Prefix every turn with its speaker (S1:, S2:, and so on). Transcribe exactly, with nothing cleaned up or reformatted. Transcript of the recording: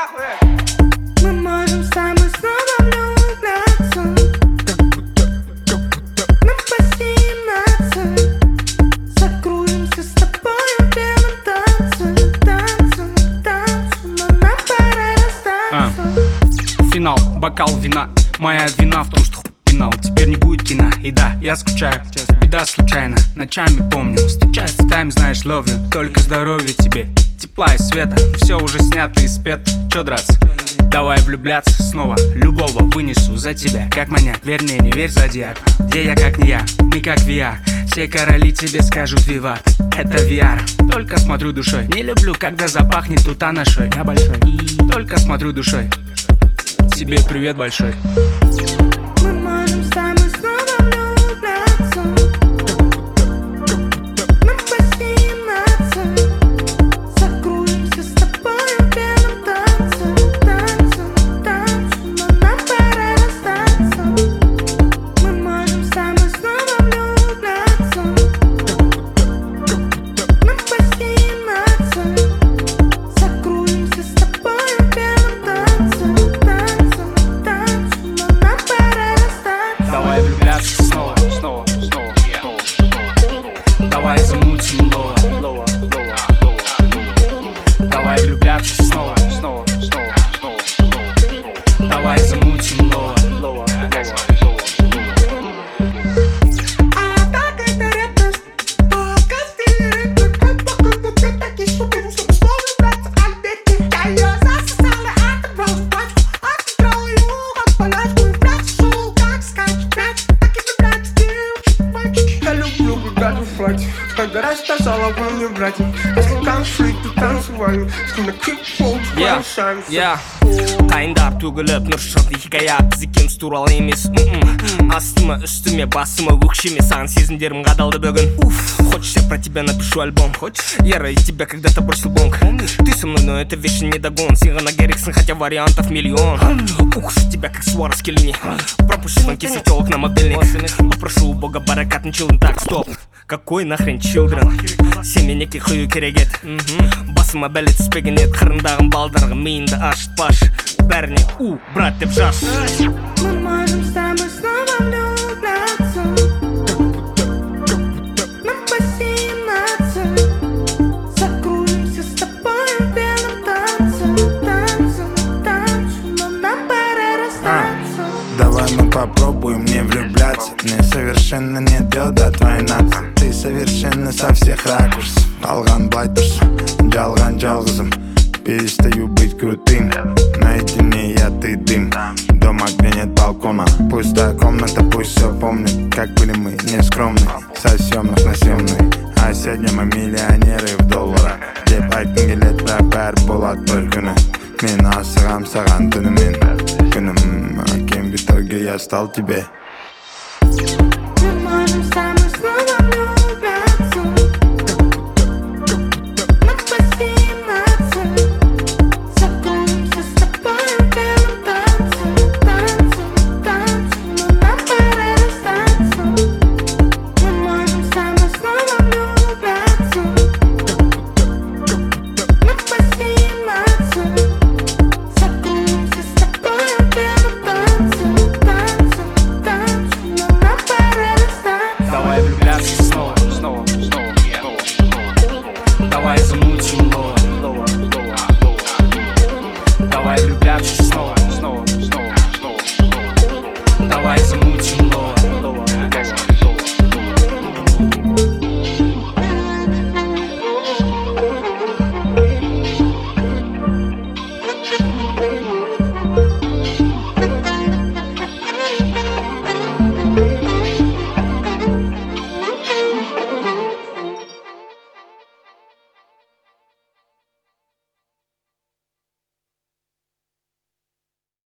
S1: Мы можем с тобой снова влюбляться. Нам по семнадцать. Закружимся с тобой в белом танце. Танце, танце, но нам пора расстаться.
S2: Финал, бокал вина. Моя вина в том, что хуй финал. Теперь не будет кино, и да, я скучаю. Беда случайно, ночами помню. Встречаюсь с тайм, знаешь, love you. Только здоровья тебе, тепла и света. Все уже снято и спето, чё драться? Давай влюбляться снова, любого вынесу за тебя. Как маньяк, вернее, не верь зодиаку. Где я, как не я, не как ви ар. Все короли тебе скажут виват. Это ви ар, только смотрю душой. Не люблю, когда запахнет тут анашой. Я большой, только смотрю душой. Тебе привет большой.
S1: Мы можем с тобой снова влюбляться. Нам по семнадцать. Закружимся с тобой в белом танце. Танце, танце, но нам пора расстаться. Мы можем с тобой снова влюбляться. Нам по семнадцать. Закружимся с тобой в белом танце.
S2: Давай влюбляться снова, снова, снова, снова. Давай замутим лова, лова, лова, лова. Давай влюбляться снова, снова, снова, снова. Давай замутим лова, лова, лова, лова.
S1: А так это редкость. Пока стиль редкость. Как походу ты такие шутки, чтобы сложно браться ответки. Я ее засосала, а ты просто плачь. Отыграла ему как полячку. И прячу, как скачу, прячу. Так и влюбляться девочки. Я люблю, когда ты флать. Когда растасала, вы мне братья. Если конфликт, то танцеваю. Скина кик-фолк,
S3: Yeah,
S1: шанс.
S3: yeah. Қайындар төгіліп нұр шықты хикая. Біз екеуміз туралы емес. Астыма, үстіме, басыма, өкшеме. Саған сезімдерім қадалды бүгін. Хочешь, я про тебя напишу альбом? Хочешь? Я ради тебя когда-то бросил бонг. Ты со мной, но это вечно не догон. Сига на Герриксон, хотя вариантов миллион. Укушу тебя, как Суарес Келлини. Пропущу звонки сетевок на мобильник. Попрошу у бога баракат, чилден. Так, стоп. Какой нахрен чилдрен? Семенеке құю керек еді. Басыма бәле түспеген еді. Қырындағым балдарға миыңды ашытпаш. Бәріне у, брат деп жас.
S1: Мы можем с тобой снова влюбляться. Нам по семнадцать. Закружимся с тобой в белом танце. Танце, танце, но нам пора расстаться.
S4: Давай мы попробуем не влюбляться. Мне совершенно нет дел до твоей нации. Ты совершенно со всех ракурсов. Алған былай тұрсын, жалған жалғызым. Перестаю быть крутым. Наедине я, ты, дым. Дома, где нет балкона. Пустая комната, пусть все помнит. Как были мы нескромны. Со съемных на съемный. А сегодня мы миллионеры в долларах. Деп айтқым келеді, бірақ бәрі болады бір күні. Мен асығам саған түнімен. Күнім, әкем в итоге я стал тебе.
S1: Мы можем с тобой снова влюбляться. Нам по семнадцать. Закружимся с тобой в белом танце. Танце, танце, но нам пора расстаться. Мы можем с тобой снова влюбляться. Нам по семнадцать. Закружимся с тобой в белом танце. Танце, танце, но нам пора расстаться.
S2: Давай влюбляться